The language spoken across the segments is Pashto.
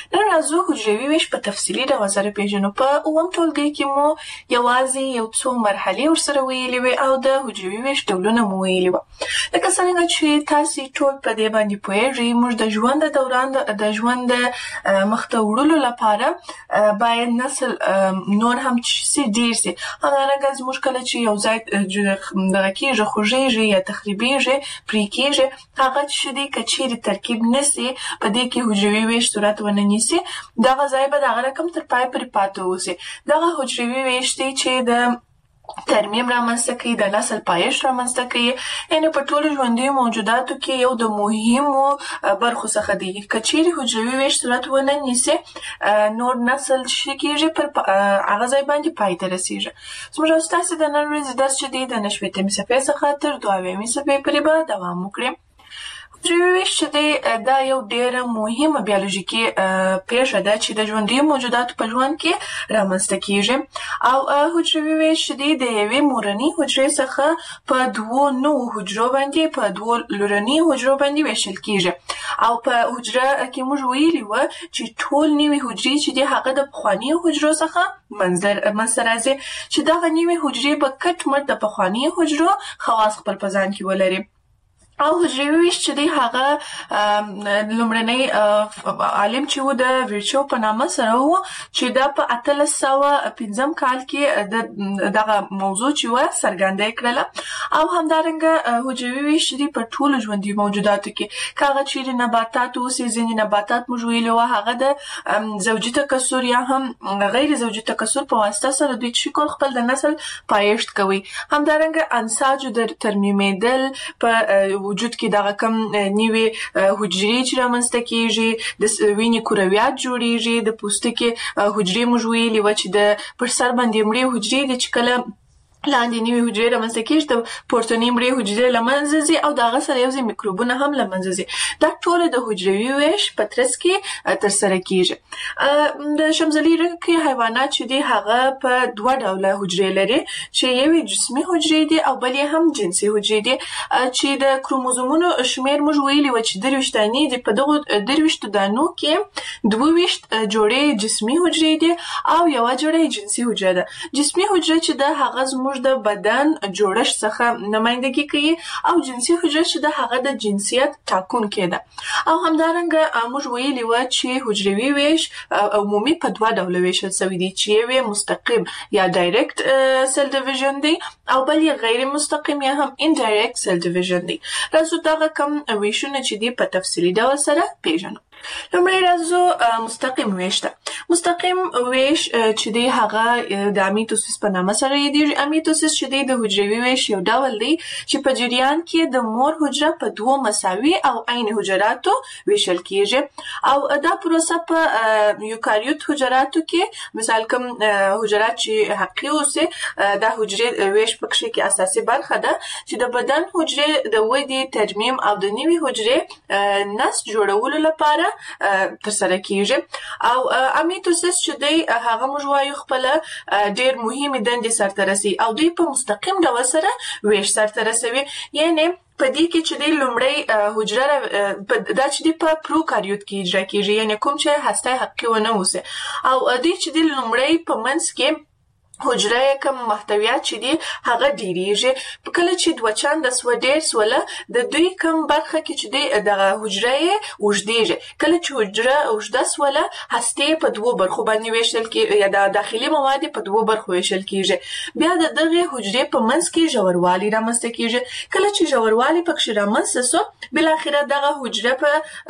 نن راځو حجروي ویش په تفصیلي ډول سره پیژنو. په اووم ټولګي کې مو یوازې یو څو مرحلې ورسره ویلې وې او د حجروي ویش ډولونه مو ویلي وو. لکه څنګه چې تاسې ټول په دې باندې پوهېږئ، موږ د ژوند د دوران د ژوند د مخته وړلو لپاره باید نسل نور هم چې ډېر سي. همدارنګه زموږ کله چې یو ځای دغه کېږي، خوږېږي یا تخریبېږي، پرې کېږي، هغه چې دی که چیرې ترکیب نسي، په دې کې حجروي ویش صورت ونه نیسي، دغه ځای به دغه رقم تر پای پورې پاتې اوسي. دغه حجروي ویش دی چې د ترمیم رامنځته کوي، د نسل پایښت رامنځته کوي. یعنې په ټولو ژوندیو موجوداتو کې یو د مهمو برخو څخه دی. که چیرې حجروي ویش صورت ونه نیسي، نور نسل چې کېږي پر هغه ځای باندې پای ته رسېږي. زموږ او ستاسې د نن ورځې درس چې دی د 9 صفحې څخه تر 2 صفحې پورې به دوام وکړي. حجروي ویش چې دی دا یو ډېره مهمه بیولوژیکي پېښه ده چې د ژوندیو موجوداتو په ژوند کې رامنځته کېږي. او حجروي ویش چې دی د یوې مورنۍ حجرې څخه په 2 نوو حجرو باندې، په 2 لورنۍ حجرو باندې ویشل کېږي. او په حجره کې موږ ویلي وو چې ټول نوې حجرې چې دی هغه د پخوانیو حجرو څخه منځته راځي، چې دغه نوې حجرې به کټ مټ د پخوانیو حجرو خواص خپل په ځان کې ولري. او حجروي ویش چې دی هغه لومړنی عالم چې و د ویرچو په نامه سره و، چې دا په 1805 کال کې دغه موضوع چې و څرګنده کړله. او همدارنګه حجروي ویش چې دی په ټولو ژوندي موجوداتو کې، که هغه چیرې نباتات اوسي، ځینې نباتات موږ ویلي وو هغه د زوجي تکثر یا هم غیر زوجي تکثر په واسطه سره دوی چې کول خپل د نسل پایښت کوي. همدارنګه انساجو د ترمیمېدل په وجود کې دغه کم نوې حجرې چې رامنځته کېږي، د وینې کرویات جوړېږي، د پوستکي حجرې موږ ویلي وه چې د پر سر باندې مړې حجرې دي چې کله لاندې نوې حجرې رامنځته کېږي، د پورتنۍ مړې حجرې له منځه ځي او د هغه سره یو ځای میکروبونه هم له منځه ځي. دا ټول د حجروي ویش په ترڅ کې ترسره کېږي. د شمزلي رنګې حیوانات چې دي هغه په 2 ډوله حجرې لري، چې یوې جسمي حجرې دي او بل یې هم جنسي حجرې دي. چې د کروموزومونو شمېر موږ ویلي وو چې 23 دانې دي. په دغو 23 دانو کې 22 جوړې جسمي حجرې دي او یوه جوړه جنسي حجره ده. جسمي حجره چې ده هغه زموږ د بدن جوړښت څخه نمایندګي کوي، او جنسي حجره چې ده هغه د جنسیت ټاکونکې ده. او همدارنګه موږ ویلي وو چې حجروي ویش عمومي په 2 ډوله ویشل شوی دی، چې یو مستقیم یا ډایرکټ سیل ډیویژن دی او بل یې غیر مستقیم یا هم انډایرکټ سیل ډیویژن دی. راځو دغه کم ویشونه چې دی په تفصیلي ډول سره پیژنو. لومړی راځو مستقیم ویش ته. مستقیم ویش چې دی هغه د امیتوسیس په نامه سره یادېږي. امیتوسیس چې دی د حجروي ویش یو ډول دی چې په جریان کې د مور حجره په 2 مساوي او عین حجراتو ویشل کېږي. او دا پروسه په یوکاریوت حجراتو کې، مثال کوم حجرات چې حقیقي اوسي، دا حجرې ویش پکښې کې اساسي برخه ده چې د بدن حجرې د ودې، ترمیم او د نوې حجرې نسج جوړولو لپاره ترسره کېږي. او امیتوسیس چې دی هغه موږ وایو خپله ډېر مهمې دندې سرته رسوي او دوی په مستقیم ډول سره ویش سرته رسوي. یعنې په دې کې چې دی لومړی حجره دا چې دی په پروکاریوت کې اجرا کېږي، یعنې کوم چې هسته حقیقي ونه اوسي. او دوی چې دی لومړی په منځ کې حجره کم محتویات چې دي هغه ډیریږي. کله چې 2 چنده سوه ډېر سوله، د دوی کم برخه کې چې دی دغه حجره یې اوږدېږي. کله چې حجره اوږده سوله، هستې په 2 برخو باندې ویشل کېږي یا د داخلي مواد په 2 برخو ویشل کېږي. بیا د دغې حجرې په منځ کې ژوروالی رامنځته کېږي. کله چې ژوروالی پکښې رامنځته سو، بالاخره دغه حجره په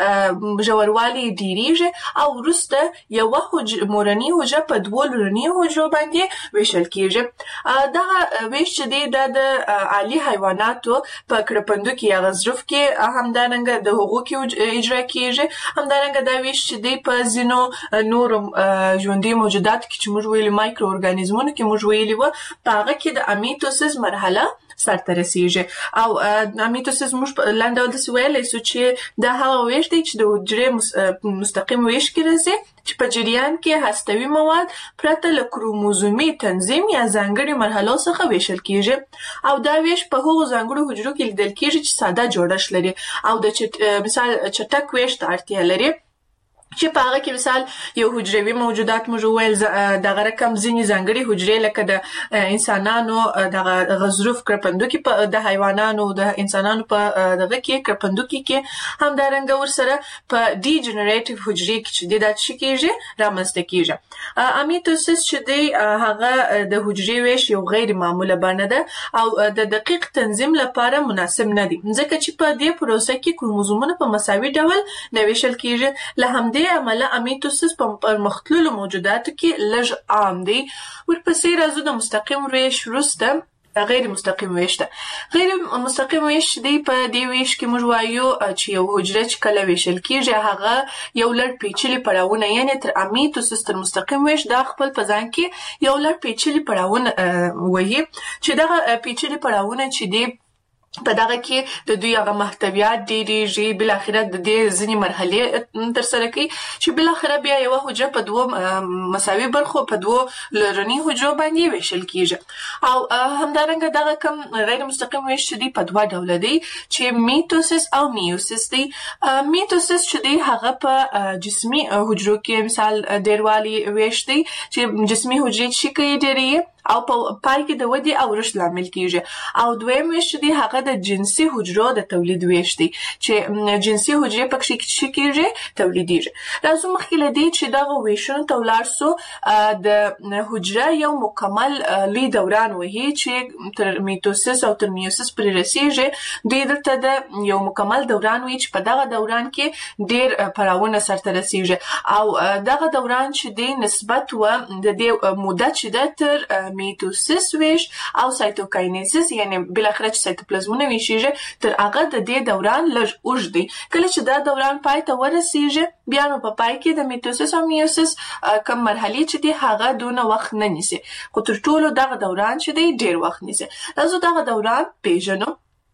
ژوروالی ډیریږي او وروسته یوه مورنۍ حجره په 2 لورنۍ حجرو باندې ویشل کېږي. دغه ویش چې دی دا د عالي حیواناتو په کړپندو کې یا غضروف کې، همدارنګه د هغو کې اجرا کېږي. همدارنګه دا ویش چې دی په ځینو نورو ژوندي موجوداتو کې چې موږ ویلي مایکرو ارګانیزمونو کې موږ ویلي وو، په هغه کې د امیتوسیس مرحله سرته رسېږي. او امیتوسیس موږ په لنډ ډول داسې ویلی سو چې دا هغه ویش دی چې د حجرې مستقیم ویش کې راځي، چې په جریان کې هستوي مواد پرته له کروموزومي تنظیم یا ځانګړي مرحلو څخه ویشل کېږي. او دا ویش په هغو ځانګړو حجرو کې لیدل کېږي چې ساده جوړښت لري او د مثال چټک ویش ته اړتیا لري. چې په هغه کې مثال یو حجروي موجودات موږ وویل دغه رقم ځینې ځانګړي حجرې لکه د انسانانو دغه غضروف کرپندوکي د حیوانانو د انسانانو په دغه کې کرپندوکي کې همدارنګه ورسره په ډي جنریټیو حجرې کې چې دا څه کېږي رامنځته کېږي. امیټوسس چې دی هغه د حجرې ویش یو غیر معموله بڼه ده او د دقیق تنظیم لپاره مناسب نه دی ځکه چې په دې پروسه کې کروموزومونه په مساوي ډول نه ویشل کېږي. له همدې عمله امیټوسس په پرمختللو موجوداتو کې لږ عام دی. ورپسې راځو د مستقیم ویش وروسته غیر مستقیم ویش ده. غیر مستقیم ویش دی په دې ویش کې موږ وایو چې یو حجره چې کله ویشل کېږي هغه یو لړ پیچلي پړاوونه یعنی تر امیټوسس تر مستقیم ویش دا خپل په ځان کې یو لړ پیچلي پړاوونه وایي چې دغه پیچلي پړاوونه چې دی په دغه کې د دوی هغه محتویات ډېریږي بلاخره د دې ځینې مرحلې ترسره کوي چې بلاخره بیا یوه حجره په دوو مساوي برخو په دوو لرني حجرو باندې ویشل کېږي. او همدارنګه دغه کوم غیر مستقیم ویش چې دی په دوه ډوله دی چې میټوسس او میوسس دی. میټوسس چې دی هغه په جسمي حجرو کې مثال ډېروالي ویش دی چې جسمي حجرې چې کوي ډېرې او په پای کې د ودې او رشد لامل کېږي. او دویم ویش دی هغه د جنسي حجرو د تولید ویش دی چې جنسي حجرې پکې څه کېږي تولیدېږي. راځو مخکې له دې چې دغه ویشونو ته ولاړ سو د حجره یو مکمل لوی دوران وهي چې تر میټوسس او تر میوسس پورې رسېږي. دوی دلته د یو مکمل دوران وي چې په دغه دوران کې ډېر پړاوونه سرته رسېږي او دغه دوران چې دی نسبت و د دې موده چې ده تر میټوسس ویش او سایتوکاینیسس یعنی بلاخره چې سایتوپلازمونه ویشيږي تر هغه د دې دوران لږ اوږد دی. کله چې دا دوران پای ته ورسیږي بیا نو په پای کې د میټوسس او میوسس کوم مرحلې چې دی هغه دونه وخت نه نیسي خو تر ټولو دغه دوران چې دی ډېر وخت نیسي. راځو دغه دوران پیژنو.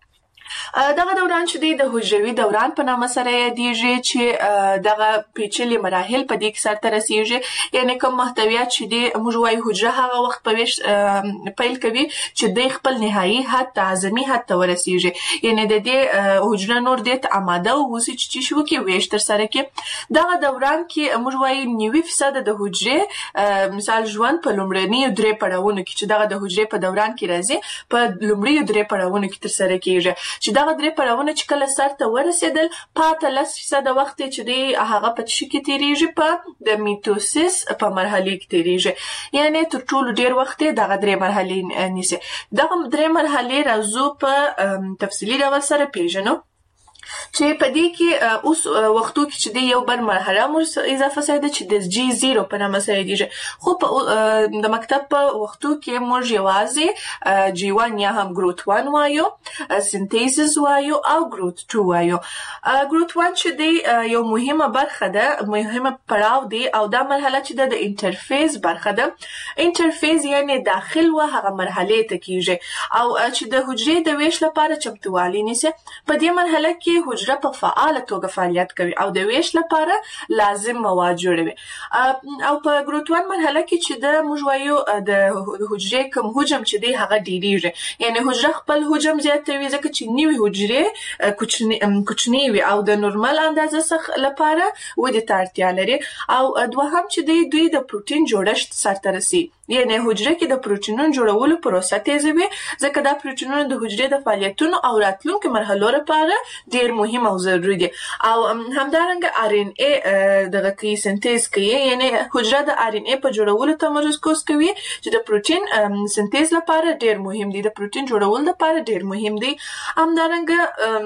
دغه دوران چې دی د حجروي دوران په نامه سره یادېږي چې دغه پیچلي مراحل په دې کې سرته رسېږي یعنی کوم محتویات چې دی موږ وایو حجره هغه وخت په ویش پیل کوي چې دی خپل نهایي حد ته اعظمي حد ته ورسېږي یعنی د دې حجره نور دې ته اماده واوسي چې څه وکړي ویش ترسره کړي. دغه دوران کې موږ وایو 90% د حجرې مثال ژوند په لومړنیو 3 پړاوونو کې چې دغه د حجرې په دوران کې راځي په لومړیو 3 پړاوونو کې ترسره کېږي چې دغه 3 پړاوونه چې کله سرته ورسېدل پاته 10% وخت چې دی هغه په څه کې تیریږي په د میټوسس په مرحله کې تیریږي یعنی تر ټولو ډیر وخت دغه 3 مرحلې نیسي. دغه 3 مرحلې راځو په تفصیلي ډول سره پیژنو چې په دې کې اوس وختو کې چې د یو بل مرحله مو اضافه شوی ده چې د G0 په نامه سره یادېږي خو په د مکتب په وختو کې موږ یوازې G1 یا هم ګروت 1 وایو سنتیزس وایو او ګروت 2 وایو. ګروت 1 چې دی یو مهمه برخه ده مهمه پړاو دی او دا مرحله چې د انټرفیس برخه ده. انټرفیس یعنی داخل و هغه مرحله ته کېږي او چې د حجرې د ویش لپاره چمتووالی نیسي. په دې مرحله کې حجره په فعاله توګه فعالیت کوي او د ویش لپاره لازم مواد جوړوي. او په ګروت 1 مرحله کې چې د موږ وایو د حجرې کوم حجم چې دی هغه ډیریږي یعنی حجره خپل حجم زیاتوي ځکه چې نوې حجرې کوچنۍ وي او د نورمال اندازه څخه لپاره ودې ته اړتیا لري. او دوهم چې دوی د پروتین جوړښت سرته رسي یعنی حجره کې د پروتینونو جوړولو پروسه تیزوي ځکه دا پروتینونه د حجرې د فعالیتونو او راتلونکو مرحلو لپاره ډیر مهم او ضروري دي. او همدارنګه RNA دغه کې سنتیز کوي یعنی حجره د RNA په جوړولو تمرکز کوي چې د پروتین سنتیز لپاره ډیر مهم دي د پروتین جوړولو لپاره ډیر مهم دي. همدارنګه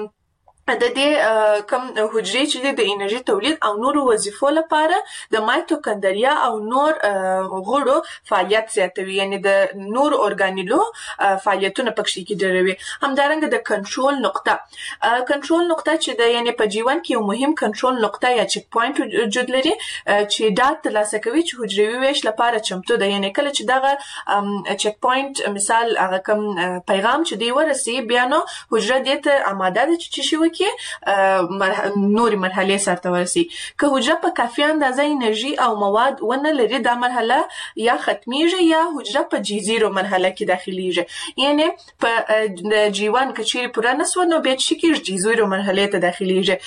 د دې کوم حجرې چې د انرژي تولید او نورو وظیفو لپاره د مایټوکاندریا او نور غړو فعالیت زیاتوي یعنی د نور اورګانیلو فعالیتونه پکې کېدوي. همدارنګه د کنټرول نقطه چې د یعنی په G1 کې یو مهم کنټرول نقطه یا چک پوینټ وجود لري چې دا ترلاسه کوي چې حجروي ویش لپاره چمتو ده یعنی کله چې دغه چک پوینټ مثال هغه کوم پیغام چې دی ورسي بیا نو حجره دې ته آماده ده چې شي کې نوري مرحله سره ورسي. که حجره په کافي اندازه انرژي او مواد ونه لري دا مرحله یا ختميږي یا حجره په G0 مرحله کې داخليږي. یعنی په G1 کې چیرې پوره نسو نو بیا چې کې G0 مرحله ته داخليږي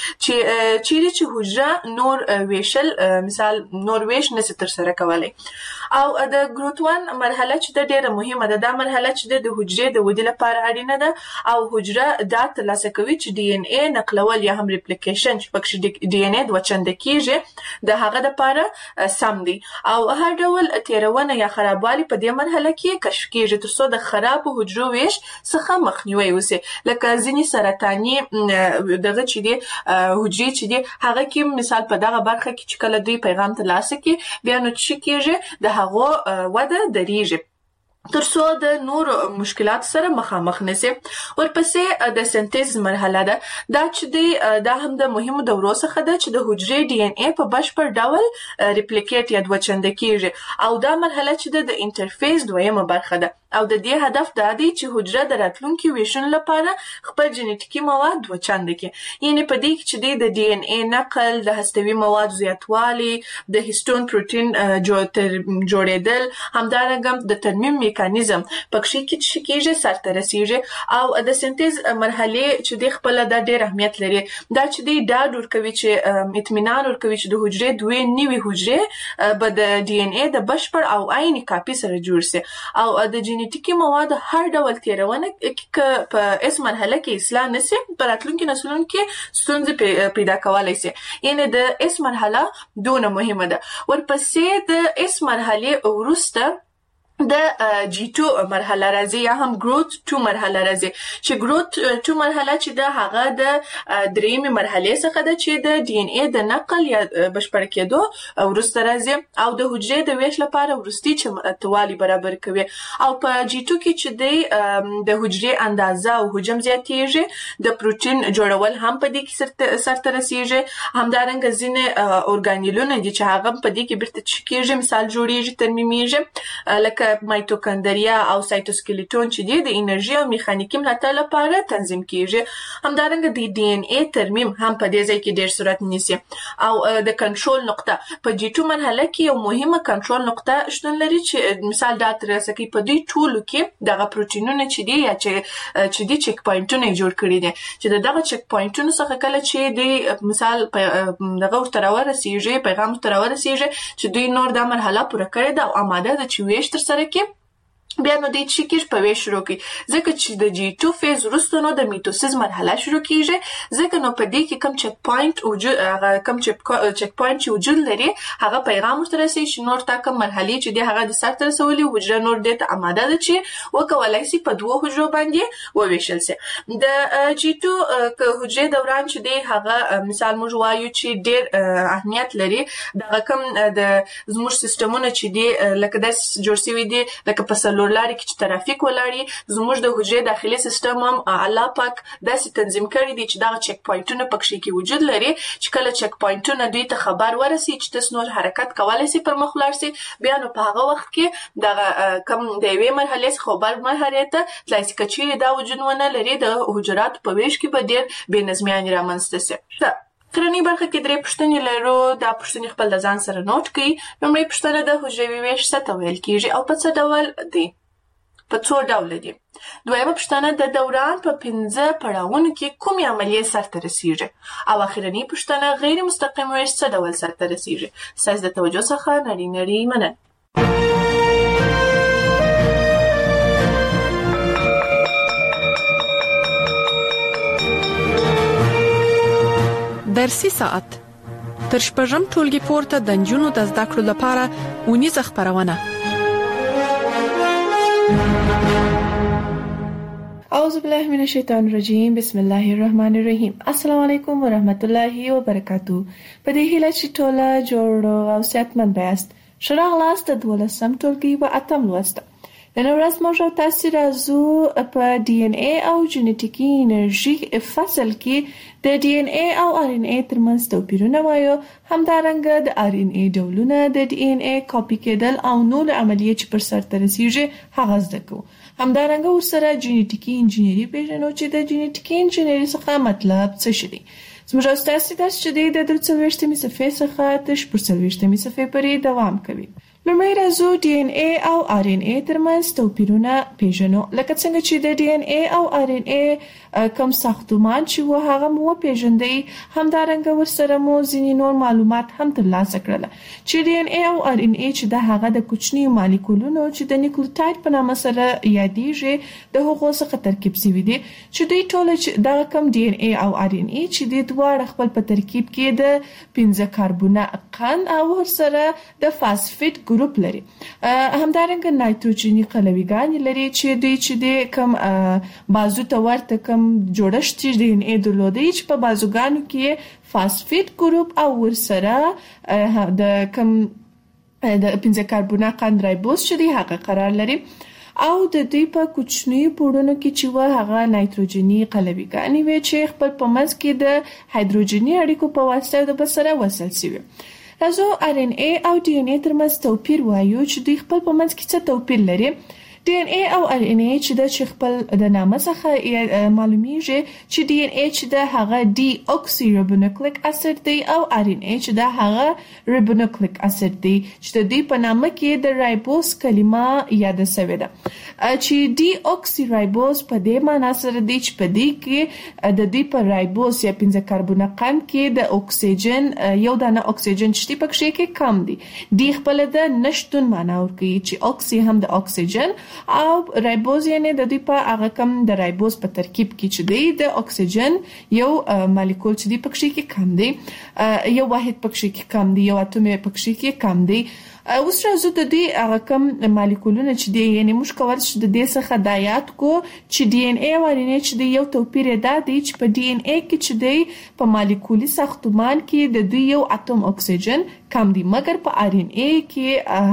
چې حجره نور ویشل مثال نور ویش نشي تر سره کولای. او د ګروت 1 مرحله چې د ډیره مهمه ده دا مرحله چې د حجرې د ودې لپاره اړینه ده او حجره دا ترلاسه کوي چې ډي ان اي نقلول یا هم ریپلیکیشن چې پکې ډي ان اي دوه چنده کیږي د هغه لپاره سم دي او هر ډول تیرونه یا خرابوالي په دې مرحله کې کشف کیږي ترڅو د خراب حجرو ویش څخه مخنیوي وشي. لکه ځینې سرطاني دغه چې دي حجرې چې دي هغه کې مثال په دغه برخه کې چې کله دوی پیغام ترلاسه کوي بیا نو چې کیږي د هغه وده دریږي ترڅو د نور مشکلات سره مخامخ نشي. ورپسې د سنتیز مرحله ده دا چې دا هم د مهمو دورو څخه ده چې د حجرې ډي ان اي په بشپړ ډول ریپلیکیټ یا دوه چنده کیږي او دا مرحله چې د انټرفیس دویمه برخه ده او د دې هدف دا دی چې حجره د راتلونکي ویشن لپاره خپل جنټیکي مواد دوه چنده کړي. یعنی په دې کې چې د ډي ان اي نقل د هستوي مواد زیاتوالی د هیستون پروتین جوړېدل همدارنګه د ترمیم میکانیزم پکې کې کېږي سرته رسیږي او د سنتیز مرحله چې د خپل د ډېر اهمیت لري دا چې دا ډور کوي چې اطمینان ورکوي چې د حجرې دوه نیوي حجرې به د ډي ان اي د بشپړ او عیني کاپي سره جوړ شي او د جنټیکي مواد هر ډول تیرونه په اس مرحله کې اصلاح نشي پر راتلونکي نسلونو کې ستونزې پیدا کولای شي. یعنی د اس مرحله دونه مهمه ده. ورپسې د اس مرحله وروسته د G2 مرحله راځي یا هم ګروت 2 مرحله راځي چې ګروت 2 مرحله چې د هغه د درېمې مرحله څخه ده چې د ډي ان اي د نقل یا بشپړ کېدو وروسته راځي او د حجرې د ویش لپاره وروستي چمتوالي برابر کوي او په G2 کې چې د حجرې اندازه او حجم زیاتېږي د پروتین جوړول هم په دې کې سرته رسیږي همدارنګه ځینې اورګانیلونه دي چې هغه په دې کې بیرته کېږي مثال جوړیږي ترمیمیږي لکه مایټوکاندریا او سایټوسکلیټون چې د انرژي او میخانیکي ملاتړ لپاره تنظیم کیږي. همدارنګه د ډي ان اي ترمیم هم په دې ځای کې ډېر صورت نیسي او د کنټرول نقطه په G2 مرحله کې یو مهمه کنټرول نقطه شتون لري چې مثال دا ترلاسه کوي په دې ټولو کې دغه پروتینونه چې دي یا چې دي چک پوینټونه جوړ کړي دي چې دغه چک پوینټونو څخه کله چې د مثال دغه ورته راورسیږي پیغام ورته راورسیږي چې دوی نور د مرحله پوره کړې ده او آماده ده چې ویش تر سره کې بیا نو د چیکر په ویش شروع کی ځکه چې د G2 فیز وروسته نو د میټوسیس مرحله شروع کیږي ځکه نو په دې کې کم چک پوینټ وجود هغه کم چک پوینټ چې وجود لري هغه پیغام ورته رسي چې نور تا کوم مرحله چې د هغه د سر تر رسولي حجره نور د آماده ده چې وکولای شي په دوه حجرو باندې وویشل شي. د G2 حجرې دوران چې دی هغه مثال موږ وایو چې ډېر اهمیت لري دغه کوم د زموږ سیستمونه چې دی لکه د جوړ شوی دی لکه په لاري کې چې ترافیک ولاړی زموږ د حجرې داخلي سیستم هم الله پاک داسې تنظیم کړی دی چې دا چک پوینټونه پکې کې وجود لري چې کله چک پوینټونه دوی ته خبر ورسي چې تاسو نور حرکت کولای شئ پر مخ لاړ شئ بیا نو په هغه وخت کې دا کم د یوې مرحله څخه بل مرحله ته تلای شي چې دا وجود ونه لري د حجرات په ویش کې به ډېر بې نظمیان رامنځته شي. کرنی برخه کې درې پوښتنې لرو دا پوښتنې خپل د ځان سره نوٹ کړئ. لومړی پوښتنه د حجروي ویش څه ته ویل کیږي او په څه ډول دی په څو ډول دي. دویمه پوښتنه د دوران په 15 پړاوونو کې کومې عملیې سرته رسیږي او اخرنی پوښتنه غیر مستقیم ویش څه ډول سرته رسیږي. ستاسو د توجه څخه نړۍ مننه. درسي ساعت تر شپږم ټولګي پورته د نجونو د زده کړو لپاره ونیزه خبرونه. اعوذ بالله من الشیطان الرجیم بسم الله الرحمن الرحیم. السلام علیکم ورحمت الله وبرکاتہ. په دې هیله چې ټوله جوړ او صحتمند یاست. شراغ لاست د 12م ټولګي و اتم لوست نن ورځ موږ تاسو راځو په ډي ان اي او جینټیکي انرژي فصل کې د ډي ان اي او ار ان اي ترمنځ توپیرونه وایو، همدارنګه د ار ان اي ډولونه، د ډي ان اي کاپي کېدل او نور عملیې چې پر سرته رسیږي هغه زده کوو. همدارنګه ورسره جینټیکي انجینری پیژنو چې د جینټیکي انجینری څخه مطلب څه شي. زموږ تاسو درس چې د 43 صفحې څخه تر 40 صفحې پورې دوام کوي. لومړی راځو ډي ان اي او ار ان اي ترمنځ توپیرونه پیژنو. لکه څنګه چې د ډي ان اي او ار ان اي کوم ساختمان چې و هغه مو پیژندئ، همدارنګه ورسره مو ځینې نور معلومات هم ترلاسه کړل چې ډي ان اي او ار ان اي چې د هغه د کوچني مالیکولونو چې د نیوکلیوټاید په نامه سره یادېږي د هغو څخه ترکیب شوي دي، چې دوی ټول د کوم ډي ان اي او ار ان اي چې د دواړه خپل په ترکیب کې د 15 کاربونه قند او ورسره د فاسفیټ ګروپ لري. همدارنګه نایتروجني قلویګان لري چې دوی چې د کوم بازو ته ورته کوم جوړښت چې د ان اي درلودي چې په بازوګانو کې فاسفیټ ګروپ او ورسره د کوم د 15 کاربونه قند رایبوز چې دی هغه قرار لري او د دوی په کوچنی پوړونو کې چې و هغه نایتروجني قلویګان وي چې خپل په منځ کې د هایدروجني اړیکو په واسطه د بسره وصل شوي. راځو ار ان اي او ډي ان اي ترمنځ توپیر وایو چې دوی خپل په منځ کې څه توپیر لري. ډي ان اي او ار ان اي چې د خپل د نامه څخه معلومیږي چې ډي ان اي چې د هغه ډي اوکسي رایبونوکلیک اسید دی او ار ان اي چې د هغه رایبونوکلیک اسید دی چې د دې په نامه کې د رایبوز کلمه یاد شوې ده، چې ډي اوکسي رایبوز په دې معنی سره دی چې په دې کې د دې په رایبوز یا 15 کاربونه قند کې د اکسیجن یو دانه اکسیجن چې پکې کې کم دی. ډي خپل د نشټون معنی ورکوي چې اوکسي هم د اکسیجن او رایبوز یعنی د دې په هغه کم د رایبوز په ترکیب کې چې دی د اکسیجن یو مالیکول چې دی پکې کې کم دی، یو واحد پکې کې کم دی، یو اتوم پکې کې کم دی. اوس راځو د دې هغه کم مالیکولونه چې دی یعنی موږ کولای شو د دې څخه د یاد کو چې ډي ان اي او ار ان اي چې دی یو توپیر دا دی چې په ډي ان اي کې چې دی په مالیکولي ساختمان کې د دوی یو اتوم اکسیجن کم دی، مګر په ار ان اي کې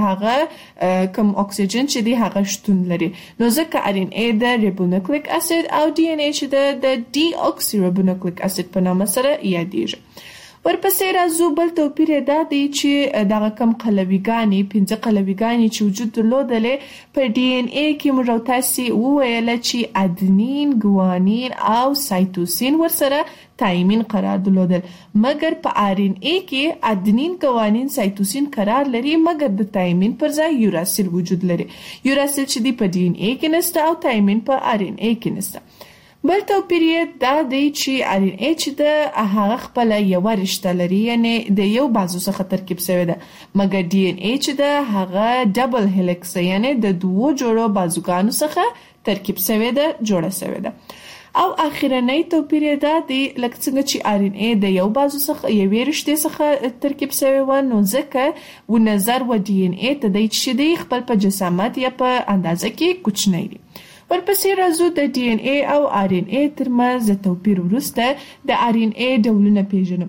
هغه کم اکسیجن چې دی هغه شتون لري. نو ځکه ار ان اي د رایبونوکلیک اسید او ډي ان اي چې د ډي اوکسي رایبونوکلیک اسید په نامه سره یادېږي. ورپسې راځو بل توپیر دا دی چې دغه کم قلویګانې 15 قلویګانې چې وجود درلودلې په ډي ان اي کې موږ تاسو وویل چې ادنین، ګوانین او سایتوسین ورسره تایمین قرار درلودل، مګر په ار ان اي کې ادنین، ګوانین، سایتوسین قرار لري مګر د تایمین پر ځای یوراسیل وجود لري. یوراسیل چې دی په ډي ان اي کې نشته او تایمین په ار ان اي کې نشته. بل توپیر دا دی چې ار ان اي چې د هغه خپل یو رشته لري یعنی د یو بازو څخه ترکیب شوی ده، مګر ډي ان اي چې د هغه ډبل هلیکس یعنی د دوو جوړو بازوګانو څخه ترکیب شوی ده، جوړه شوی ده. او اخیرنی توپیر دا دی لکه څنګه چې ار ان اي د یو بازو څخه یوې رشتې څخه ترکیب شوی و، نو ځکه و نظر و ډي ان اي ته دی چې دی خپل په جسامت یا په اندازه کې کوچنی دی. ورپسې راځو د ډي ان اي او ار ان اي ترمنځ د توپیر وروسته د ار ان اي ډولونه پیژنو.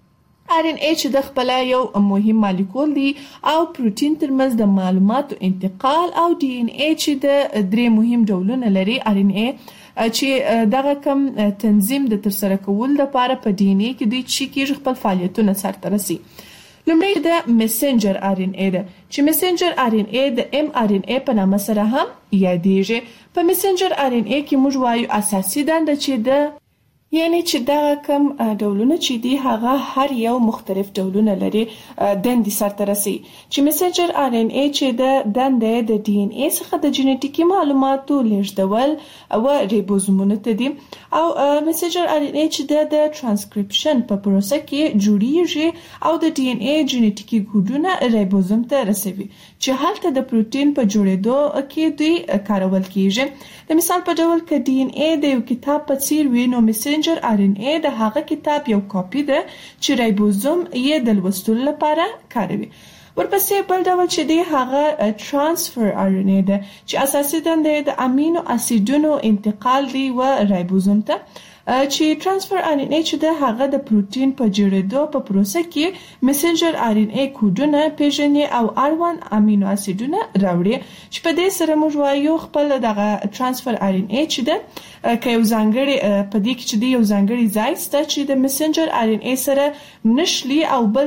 ار ان اي چې د خپل یو مهم مالیکول دی او پروتین ترمنځ د معلوماتو انتقال، او ډي ان اي چې د درې مهم ډولونه لري. ار ان اي چې دغه کم تنظیم د ترسره کول لپاره په ډي ان اي کې دوی چې کېږي خپل فعالیتونه سرته رسي. لومړی د میسنجر ار ان اي ده چې میسنجر ار ان اي د ام ار ان اي په نامه سره هم یادېږي. په میسنجر ار ان اي کې موږ وایو اساسي دنده چې د یعنی چې دا کم ډولونه چې دی هغه هر یو مختلف ډولونه لري دندې سرته رسي، چې میسنجر ار ان اي چې د دندې د ډي ان اي څخه د جینټیکي معلوماتو لیږدول او ریبوزومونو ته دي، او میسنجر ار ان اي چې د ترانسکریپشن په پروسه کې جوړیږي او د ډي ان اي جینټیکي کوډونه ریبوزوم ته رسوي چې هلته د پروتین په جوړېدو کې دوی کارول کیږي. د مثال په ډول ک ډي ان اي د یو کتاب په څیر وي، نو میسنجر ار ان اي د هغه کتاب یو کاپی ده چې رایبوزوم یې د لوستلو لپاره کاروي. ورپسې بل ډول چې دی هغه ترانسفر ار ان اي ده چې اساسي دنده د امینو اسیدونو انتقال دی و رایبوزوم ته. چې ترانسفر آر ان ای چې د هغه د پروتین په جوړېدو په پروسه کې میسنجر آر ان ای کوډونه پیژني او R1 امینو اسیدونه راوړي چې په دې سره موږ وایو خپل دغه ترانسفر آر ان ای چې د که یو ځانګړي په دې کې چې د یو ځانګړي ځای سته چې د میسنجر آر ان ای سره نشلی او بل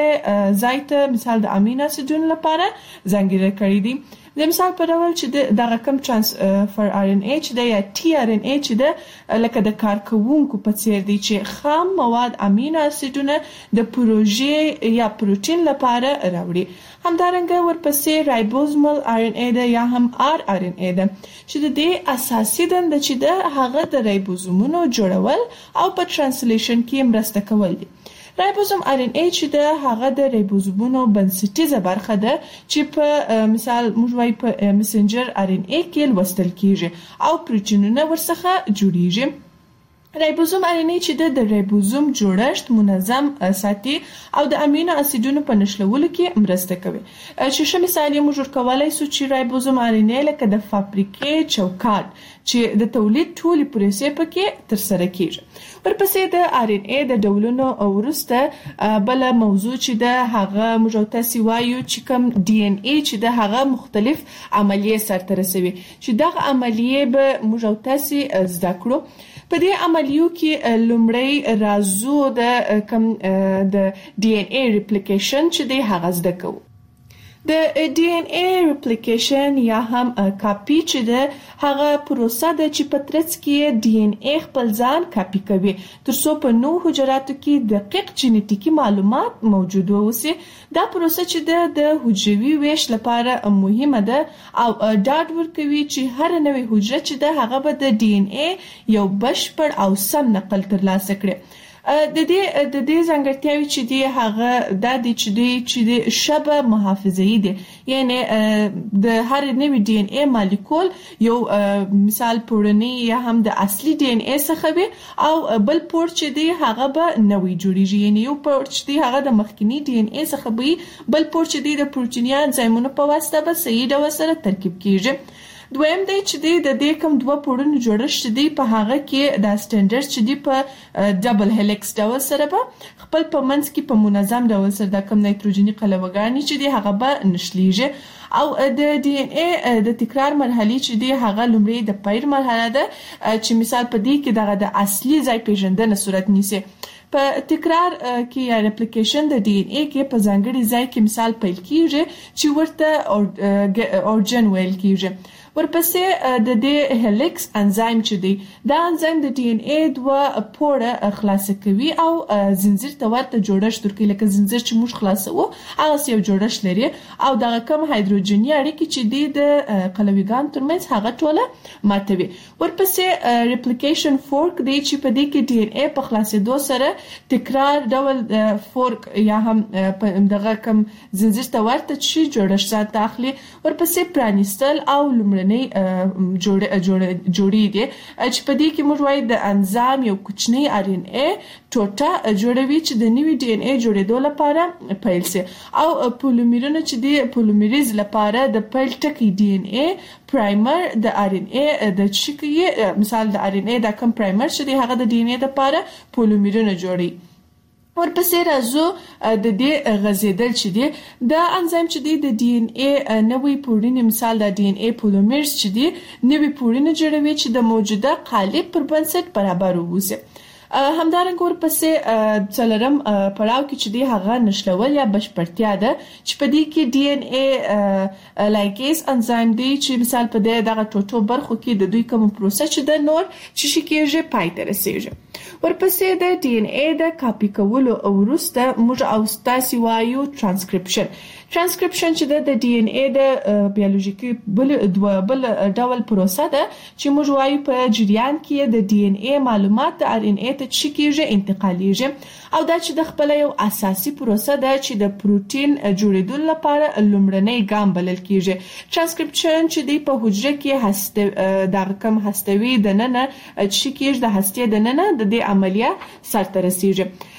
ځای ته مثال د امینو اسیدونو لپاره ځانګړي کړی دي. د مثال په ډول چې دغه کم ترانسفر آر ان ای چې د یا ټي آر ان ای چې د لکه د کارکوونکو په څیر دی چې خام مواد امینو اسیدونه د پروژې یا پروتین لپاره راوړي. همدارنګه ورپسې رایبوزومل آر ان ای ده یا هم آر ان ای ده چې د دې اساسي دنده چې د هغه د رایبوزومونو جوړول او په ترانسلیشن کې مرسته کول دي. رایبوزوم آر ان ای چې د هغه د رایبوزومونو بنسټیزه برخه ده چې په مثال موږ وایو په میسنجر آر ان ای کې لوستل کیږي او پروتینونه ورڅخه جوړیږي. رایبوزوم آر ان ای چې د رایبوزوم جوړښت منظم ساتي او د امینو اسیدونو په نښلولو کې مرسته کوي. چې ښه مثال یې موږ ورکولای سو چې رایبوزوم آر ان ای لکه د فابریکې چوکاټ چې د تولید ټولې پروسې پکې ترسره کیږي. ورپسې د آر ان ای د ډولونو وروسته بل موضوع چې د هغه موږ تاسو وایو چې کوم ډي ان ای چې د هغه مختلف عملیې سرته رسوي چې دغه عملیې به موږ تاسو زده کړو. په دې عملیو کې لومړی راځو د کوم د ډي ان ای ریپلیکیشن چې د هغه زده کوو. د ډي ان ای ریپلیکیشن یا هم کاپی چې د هغه پروسه ده چې په ترڅ کې ډي ان ای خپل ځان کاپی کوي ترڅو په نو حجراتو کې دقیق جینیټیکي معلومات موجود وي. دا پروسه چې د حجروي ویش لپاره مهمه ده او ډاډ ورکوي چې هر نوې حجره چې ده هغه به د ډي ان ای یو بشپړ او سم نقل ترلاسه کړي. د دې ځانګړتیاوې چې دی هغه د دې چې د شبه محافظه‌ای دي یعنی د هر نوې ډي ان ای مالیکول یو مثال پورنی یا هم د اصلي ډي ان ای څخه وي او بل پور چې دی هغه به نوې جوړیږي یعنی یو پور چې دی هغه د مخکنی ډي ان ای څخه وي بل پور چې دی د پروتینیا انزایمونو په واسطه به صحیح ډول سره ترکیب کیږي. دویم دی چې د دې کوم دوه پورونو جوړښت دی په هغه کې د سټانډرډ چې دی په ډبل هلیکس ډول سره به خپل په منځ کې په منظم ډول سره د کوم نایتروجني قلوه‌ګانې چې دی هغه به نشلیږي او د ډي ان ای د تکرار مرحله چې دی هغه لومړی د پیر مرحله ده چې مثال په دې کې دغه د اصلي ځای پیژندنه صورت نیسي. په تکرار کې یا ریپلیکیشن د ډي ان ای کې په ځانګړي ځای کې مثال پیل کیږي چې ورته اورجن ویل کیږي. ورپسې د دې هلیکس انزایم چې دی دا انزایم د ډي ان ای دوه پوره خلاص کوي او زنجیر ته ورته جوړښت ورکوي لکه زنجیر چې موږ خلاصو هغه یو جوړښت لري او دغه کوم هایدروجني اړیکې چې دی د قلویګان ترمنځ هغه ټوله ماتوي. ورپسې ریپلیکیشن فورک دی چې په دې کې ډي ان ای په خلاصېدو سره تکرار ډول فورک یا هم دغه کوم زنجیر ته ورته چې جوړښت ځان اخلي. ورپسې پرانیستل او لومړنۍ جوړې دي چې په دې کې موږ وایو د انزایم یو کوچنی آر ان ای ټوټه جوړوي چې د نوي ډي ان ای جوړېدو لپاره پیل سي او پولیمرونه چې دی پولیمریز لپاره د پیل ټکی ډي ان ای پرایمر د آر ان ای د چیکي مثال د آر ان ای د کوم پرایمر چې دی هغه د ډي ان ای لپاره پولیمرونه جوړي. ورپسې راځو د دې غزیدل چې دی د انزایم چې دی د ډي ان ای نوې پورینې مثال د ډي ان ای پولیمرز چې دی نوې پورینې جوړوي چې د موجوده قالب پر بنسټ برابر ووسي. همدارنګه ورپسې څلورم پړاو کې چې دی هغه نشلول یا بشپړتیا ده چې په دې کې ډي ان ای لایګیز انزایم دی چې مثال په دغه ټوټو برخو کې د دوی کوم پروسه چې د نور چې شي کېږي پای ته رسیږي. ورپسې د ډي ان ای د کاپی کولو وروسته موږ او تاسو وایو ترانسکریپشن چې د ډي ان ای د بیولوژیکي بل ډول پروسه ده چې موږ وایو په جریان کې د ډي ان ای معلومات د آر ان ای ته چې کېږي انتقالیږي او دا چې د خپل یو اساسي پروسه ده چې د پروتین جوړېدو لپاره لومړنی ګام بلل کېږي. ترانسکریپشن چې دی په حجره کې د کوم هستوي د ننه چې کېږي د هستې د ننه د دې عملیه سرته رسیږي.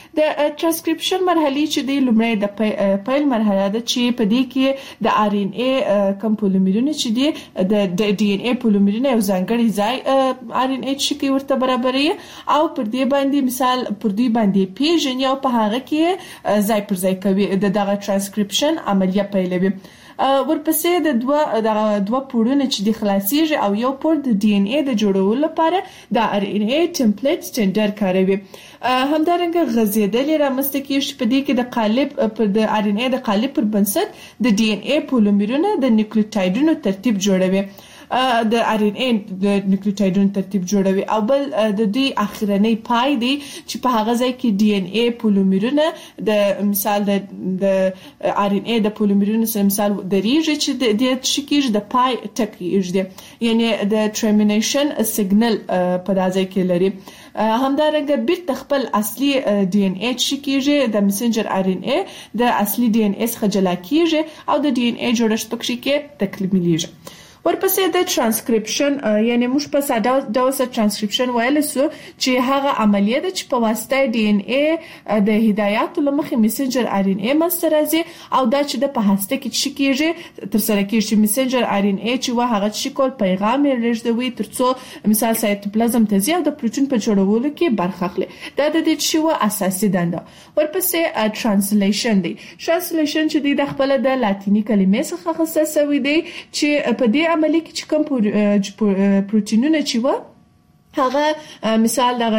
د ترانسکریپشن مرحله چې د لومړی د پیل مرحله ده چې په دې کې د آر ان ای کوم پولیمرونه چې دي د ډي ان ای پولیمرونه یو ځانګړي ځای آر ان ای چې ورته برابري او پر دې باندې مثال پر دې باندې پیژني او په هغه کې ځای پر ځای کوي د دغه ترانسکریپشن عملیه پیلوي. ورپسې د دوه پوړونه چې د خلاصيږي او یو پوړ د ډي ان ای د جوړولو لپاره د آر ان ای ټمپلیټ سټینډرډ کاروي. همدارنګه غځیدل رامنځته کیږي په دې کې د قالب پر د آر ان ای د قالب پر بنسټ د ډي ان ای پولیمرونه د نیوکلیوټایډونو ترتیب جوړوي. د آر ان ای د نیوکلیوټایډونو ترتیب جوړوي او بل د دې اخرنی پای دی چې په هغه ځای کې ډي ان ای پولیمرونه د مثال د آر ان ای د پولیمرونو سره مثال د ریږي چې د شکیږي د پای ټکی یعنی د ټرمینیشن سیګنل په دازای کې لري. همدارنګه بیرته خپل اصلي ډي ان ای چې کیږي د میسنجر آر ان ای د اصلي ډي ان ای څخه جلا کیږي او د ډي ان ای جوړښت پکې کې تکمیلېږي. ورپسې د ترانسکریپشن یعنی موږ په ساده ډول سره ترانسکریپشن ویل سو چې هغه عملیه ده چې په واسطه ډي ان ای د هدایاتو لمخې میسنجر آر ان ای منځته راځي او دا چې د په هسته کې چې کیږي تر سره کیږي میسنجر آر ان ای چې هغه چې کول پیغام لېږدوي ترڅو مثال سایتوپلازم ته ځي او د پروتین په جوړولو کې برخه اخلي. دا د دې چې اساسي دنده. ورپسې ترانسلیشن دی. ترانسلیشن چې د خپل د لاتینی کلمې څخه اخیستل شوی دی چې په دې عملیه کې چې کوم پروتینونه چې و هغه مثال دغه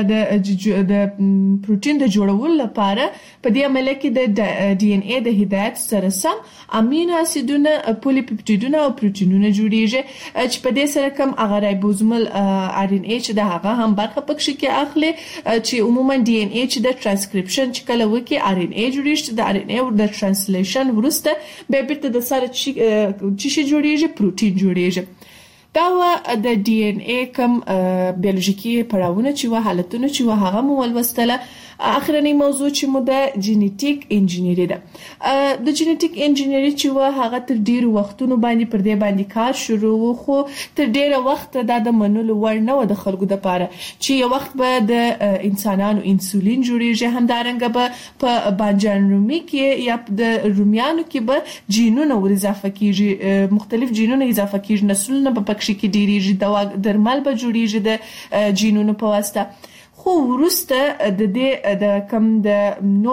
د پروتین د جوړولو لپاره په دې عملیه کې د ډي ان ای د هدایت سره سم امینو اسیدونه پولیپپټیدونه او پروتینونه جوړیږي چې په دې سره کوم هغه رایبوزومل آر ان ای چې د هغه هم برخه پکې کې اخلي چې عموما ډي ان ای چې د ترانسکریپشن چې کله وکي آر ان ای جوړیږي د آر ان ای د ترانسلیشن ورسته به بیرته د سره چې جوړیږي پروتین جوړیږي. دا د ډي ان ای کوم بیولوژیکي پړاوونه چې حالتونه چې هغه مو ولوستله. اخرنی موضوع چې مو د جینیټیک انجینری ده. د جینیټیک انجینری چې هغه تر ډیرو وختونو باندې پر دې باندې کار شروع خو تر ډیره وخت د منلو وړ نه و د خلکو د پاره چې یو وخت به د انسانانو انسولین جوړیږي. همدارنګه به په بانجان رومي کې یا د رومیانو کې به جینونه ور اضافه کیږي مختلف جینونه اضافه کیږي نسلونه په پکې کې ډیریږي درمل به جوړیږي د جینونو په واسطه. خو ورسته د دې د کم د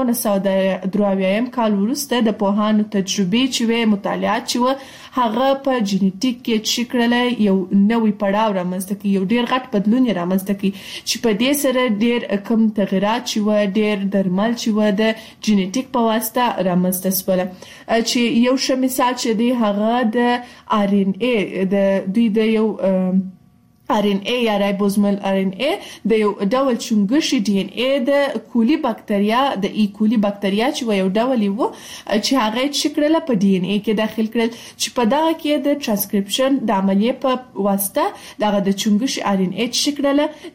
1983 کال ورسته د پوهانو تجربې چې مطالعات چې هغه په جینیټیک کې چې کړل یو نوې پړاو رامنځته کوي یو ډیر غټ بدلون رامنځته کوي چې په دې سره ډیر کم تغیرات چې ډیر درمل چې د جینیټیک په واسطه رامنځته شول چې یو ښه مثال چې دی هغه د آر ان ای د دوی د یو آر ان ای یا رایبوزومل آر ان ای د یو ډول چونګښي ډي ان ای د کولی بکټریا د ای کولی بکټریا چې یو ډول وو چې هغه شکل په ډي ان ای کې داخل کړل چې په دغه کې د ترانسکریپشن د عملیې په واسطه دغه د چونګښي آر ان ای شکل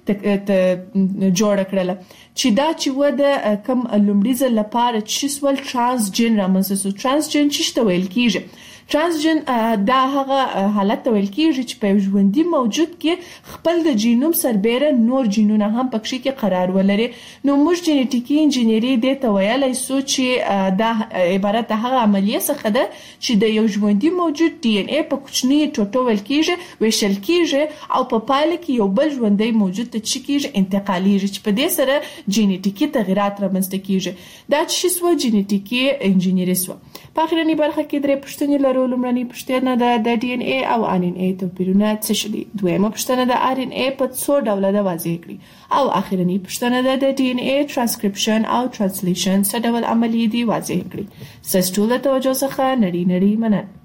جوړ کړل چې دا چې و د کم لومړي ځل لپاره چې سوال ترانسجن رامنځته ترانسجن چې ویل کیږي. ترانسجن دا هغه حالت ویل کیږي چې په ژوندۍ موجود کې خپل د جینوم سربېره نور جینونه هم پکې کې قرار ولري. نو موږ جینیټیکي انجینری د تویلای سو چې دا عبارت هغه عملیه څخه ده چې د یو ژوندۍ موجود ډي ان ای په کوچنی ټوټو ویل کیږي ویشل کیږي او په پایله کې یو بل ژوندۍ موجود ته چې کیږي انتقالیږي چې په دې سره جینیټیکي تغیرات رامنځته کیږي. دا چې سو جینیټیکي انجینری سو. په اخرنی برخه کې درې پوښتنې لرو. لومړنۍ پوښتنه د ډي ان ای او آر ان ای توپیرونه څه دي. دویمه پوښتنه د آر ان ای په څو ډوله ده واضح کړئ او اخرنی پوښتنه د ډي ان ای ترانسکریپشن او ترانسلیشن څه ډول عملیې دي واضح کړئ. ستاسو ټول توجه څخه نړۍ مننه.